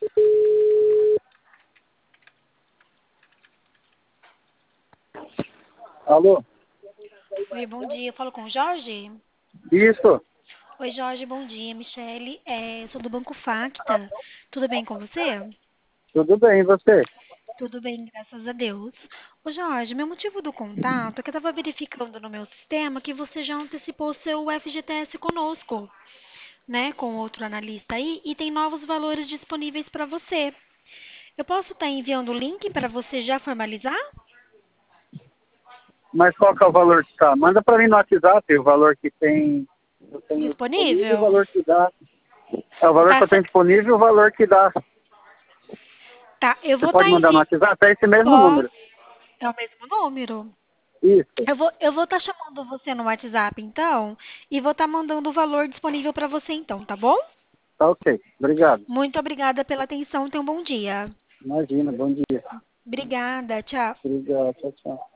Alô? Oi, bom dia. Eu falo com o Jorge? Isso, Oi, Jorge, bom dia. Michele, sou do Banco Facta. Tudo bem com você? tudo bem, e você? Tudo bem, graças a Deus. Ô, Jorge, meu motivo do contato é que eu estava verificando no meu sistema que você já antecipou seu FGTS conosco, né, com outro analista aí, e tem novos valores disponíveis para você. Eu posso estar enviando o link para você já formalizar? Mas qual que é o valor que tá? Manda para mim no WhatsApp o valor que tem, eu tenho disponível e o Disponível? valor que dá. É o valor Tá, que eu tenho disponível e o valor que dá. tá. Eu Você vou pode estar mandar no enviando. WhatsApp? É esse mesmo Posso. número. É o mesmo número? Isso, Eu vou estar chamando você no WhatsApp, então, e vou estar mandando o valor disponível para você, então, tá bom? tá ok. Obrigado. Muito obrigada pela atenção. Tenha um bom dia. Imagina, bom dia. Obrigada. Tchau. Obrigado, tchau, tchau.